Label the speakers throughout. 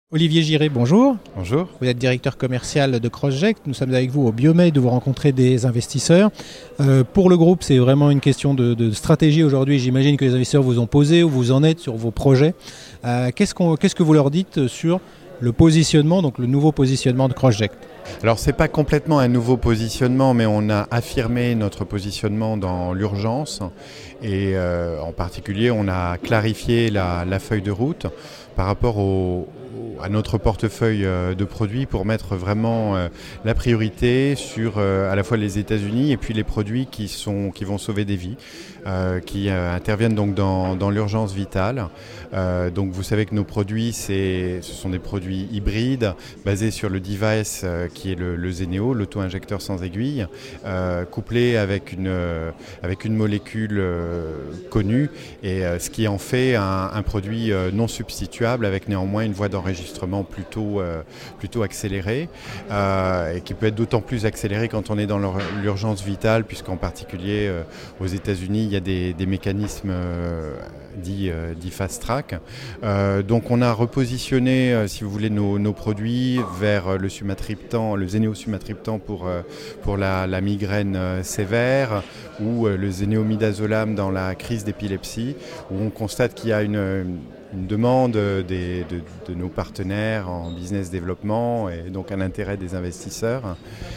Speaker 1: Olivier Giré, bonjour.
Speaker 2: Bonjour.
Speaker 1: Vous êtes directeur commercial de CrossGect. Nous sommes avec vous au Biomade où vous rencontrez des investisseurs. Pour le groupe, c'est vraiment une question de stratégie aujourd'hui. J'imagine que les investisseurs vous ont posé, où vous en êtes sur vos projets. Qu'est-ce que vous leur dites sur le positionnement, donc le nouveau positionnement de CrossGect ?
Speaker 2: Alors c'est pas complètement un nouveau positionnement, mais on a affirmé notre positionnement dans l'urgence et en particulier on a clarifié la feuille de route par rapport à notre portefeuille de produits pour mettre vraiment la priorité sur à la fois les États-Unis et puis les produits qui vont sauver des vies, qui interviennent donc dans l'urgence vitale. Donc vous savez que nos produits, ce sont des produits hybrides basés sur le device qui est le Zeneo, l'auto-injecteur sans aiguille, couplé avec une molécule connue, et ce qui en fait un produit non substituable avec néanmoins une voie d'enregistrement plutôt accélérée, et qui peut être d'autant plus accélérée quand on est dans l'urgence vitale, puisqu'en particulier aux États-Unis il y a des mécanismes dits fast track. Donc on a repositionné, si vous voulez, nos produits vers le sumatriptan, le zénéosumatriptan pour la migraine sévère, ou le zénéomidazolam dans la crise d'épilepsie, où on constate qu'il y a une demande de nos partenaires en business développement, et donc un intérêt des investisseurs,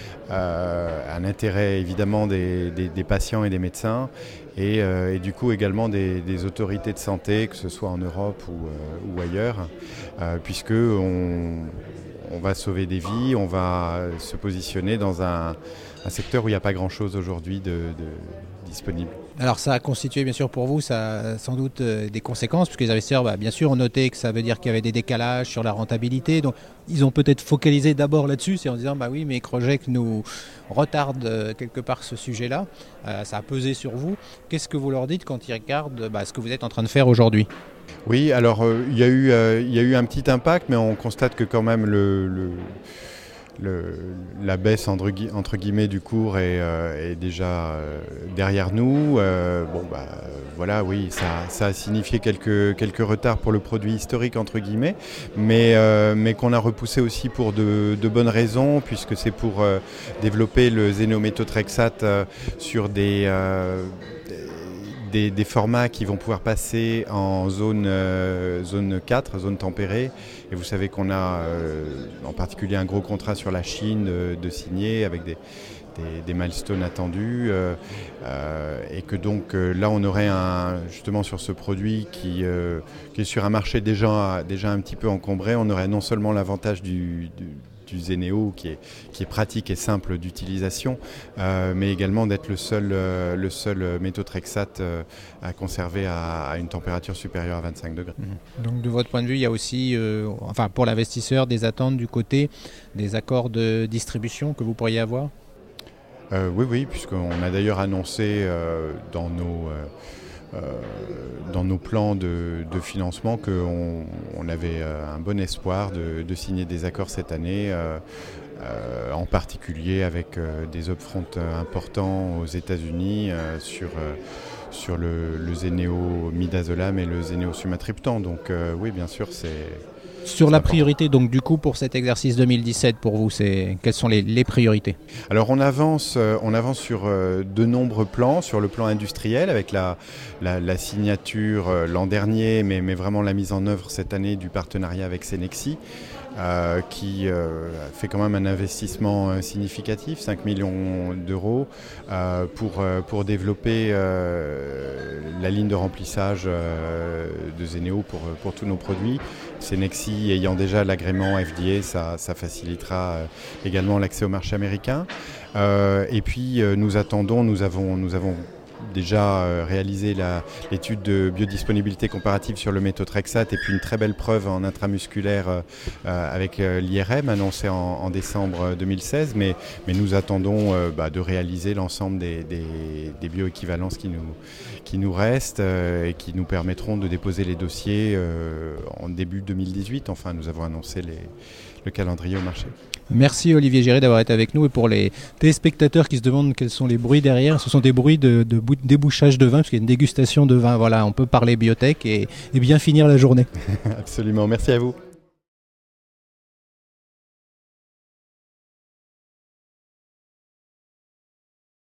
Speaker 2: un intérêt évidemment des patients et des médecins, et du coup également des autorités de santé, que ce soit en Europe ou ailleurs, puisque on va sauver des vies, on va se positionner dans un secteur où il n'y a pas grand-chose aujourd'hui de disponible.
Speaker 1: Alors ça a constitué bien sûr pour vous, ça a sans doute des conséquences, puisque les investisseurs bien sûr ont noté que ça veut dire qu'il y avait des décalages sur la rentabilité, donc ils ont peut-être focalisé d'abord là-dessus, c'est en disant oui, mais CrossGect nous retarde quelque part ce sujet-là, ça a pesé sur vous. Qu'est-ce que vous leur dites quand ils regardent ce que vous êtes en train de faire aujourd'hui ?
Speaker 2: Oui, alors il y a eu un petit impact, mais on constate que quand même la baisse entre guillemets du cours est déjà derrière nous. Voilà, oui, ça a signifié quelques retards pour le produit historique entre guillemets, mais qu'on a repoussé aussi pour de bonnes raisons, puisque c'est pour développer le zénométhotrexate sur des formats qui vont pouvoir passer en zone 4, zone tempérée. Et vous savez qu'on a en particulier un gros contrat sur la Chine de signer avec des milestones attendus, et que donc là on aurait justement sur ce produit qui est sur un marché déjà un petit peu encombré, on aurait non seulement l'avantage du Zeneo qui est pratique et simple d'utilisation, mais également d'être le seul méthotrexate à conserver à une température supérieure à 25 degrés.
Speaker 1: Donc de votre point de vue, il y a aussi, pour l'investisseur, des attentes du côté des accords de distribution que vous pourriez avoir ?
Speaker 2: Oui, puisqu'on a d'ailleurs annoncé dans nos plans de financement qu'on avait un bon espoir de signer des accords cette année, en particulier avec des upfronts importants aux États-Unis sur le zénéomidazolam et le zénéosumatriptan. Donc oui, bien sûr, c'est...
Speaker 1: Sur la priorité, donc du coup, pour cet exercice 2017, pour vous, quelles sont les priorités ?
Speaker 2: Alors on avance sur de nombreux plans, sur le plan industriel, avec la signature l'an dernier, mais vraiment la mise en œuvre cette année du partenariat avec Cenexi, qui fait quand même un investissement significatif, 5 millions d'euros, pour développer la ligne de remplissage de Zeneo pour tous nos produits. Cenexi ayant déjà l'agrément FDA, ça facilitera également l'accès au marché américain. Et puis nous avons déjà réalisé l'étude de biodisponibilité comparative sur le méthotrexate, et puis une très belle preuve en intramusculaire avec l'IRM annoncée en décembre 2016, mais nous attendons de réaliser l'ensemble des bioéquivalences qui nous restent, et qui nous permettront de déposer les dossiers en début 2018. Enfin, nous avons annoncé le calendrier au marché.
Speaker 1: Merci Olivier Giré d'avoir été avec nous, et pour les téléspectateurs qui se demandent quels sont les bruits derrière, ce sont des bruits de débouchage de vin, parce qu'il y a une dégustation de vin. Voilà, on peut parler biotech et bien finir la journée.
Speaker 2: Absolument, merci à vous.